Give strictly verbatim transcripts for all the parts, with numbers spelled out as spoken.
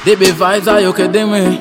D B vibes are you kidding me?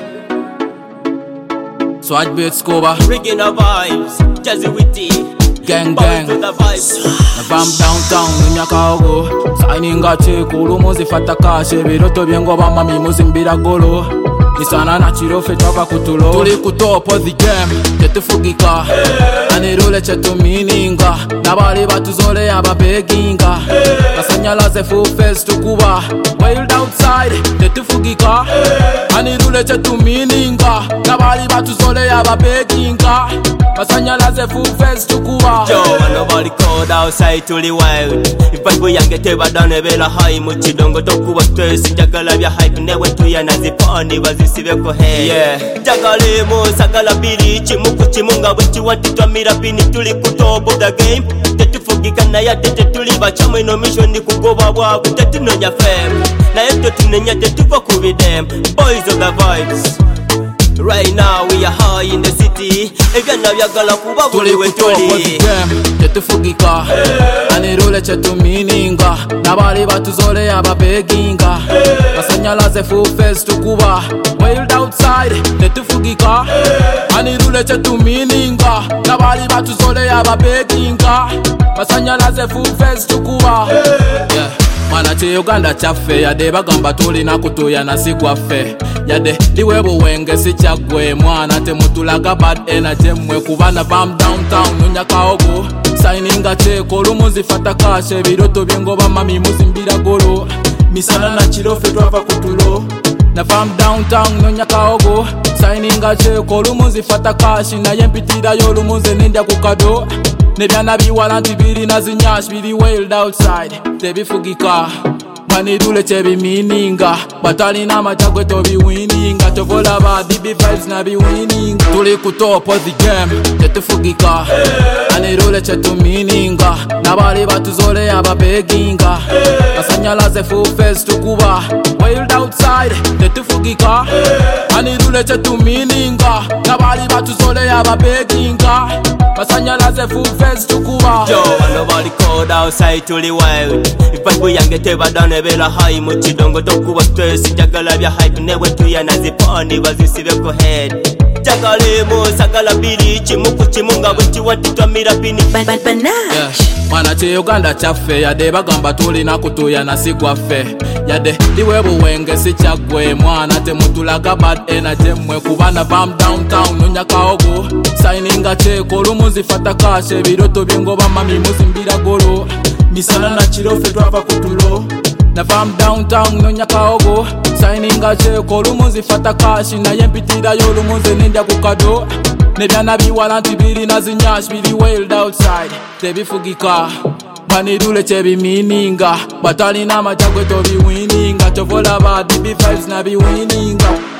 Swag beat scuba, Rigging the vibes, Jazzy Witty, gang bounce gang. to the vibes. Navam downtown Nyakago, signing a check, ulumozi fata kashe, biroto byengo bama mimuzimbira golo. Nisana na chirofe twava kutulo. Tuli kutopo the game, tetufugika. Anirule chetu mininga, nabali batuzole ababeginga. Basanyalaze full face tukuba, wild outside, tetufugika. Anirule chetu mininga, nabali batuzole ababeginga. Basanyalaze full face tukuba. Yo, and nobody called outside tuli wild. If I yange teba done bela high muchidongo tokuba stress. Jagala bya hype newe tuya nazipani bazisibeko hey. Yeah, jagale mo sagala biri chimuku chimunga wechi wanti twamira pini tuli kutobo the game. Tetufugika na ya tete tuli bachamwe no mission ni kugoba bwabu tetunonya fame. Na yeto tunenya tetuko kubidem. Boys of the vibes. Right now we are high in the city. Ebyana byagala kuba buli wetuli. Tetufugika, anirule chetu mininga. Nabali batuzole ababeginga. Basanyalaze full face tukuba, wild outside. Tetufugika, anirule chetu mininga. Nabali batuzole ababeginga. Basanyalaze full face tukuba. Yeah. Mana che Uganda chafe yade bagamba tuli na kutuya na sigwafe yade liwe buwenge si chagwe mwana te mutulaga bad energy mwe kubana bam downtown Nyakago signing a check olumuzi fata kashe biroto byengo bama mimuzimbira golo misana na chirofe twava kutulo na bam downtown Nyakago signing a check olumuzi fata kashe na yempitira yo lumuze nenda kukado Nebyana biwalanti biri na zinyash biri wild outside tebifugika manidule chebimininga batali na machagwe tobiwininga tovola ba D B vibes na biwininga tuli kutopo the game tetufugika anirule chetumininga nabali batuzole ababeginga basanyalaze full face tukuba wild outside tetufugika anirule chetumininga nabali batuzole ababeginga basanyalaze full face tukuba. Yo, and nobody called outside tuli wild. If I yange teba done bela high muchidongo tokuba stress. Jagala bya hype newe tuya nazipani bazisibeko head. Jagale mo sagala biri chimuku chimunga wechi wanti twamira pini. Yeah. Mana che Uganda chafe yade bagamba tuli na kutuya na sigwafe yade liwe buwenge si chagwe mwana te mutulaga bad energy mwe kubana bam downtown Nyakago signing a check olumuzi fata kashe biroto byengo bama mimuzimbira golo misana na chirofe twava kutulo na bam downtown Nyakago signing a check olumuzi fata kashe na yempitira yo lumuze nenda kukado Nebyana biwalanti biri na zinyash biri wild outside tebifugika manidule chebimininga batali na machagwe tobiwininga tovola ba D B vibes na biwininga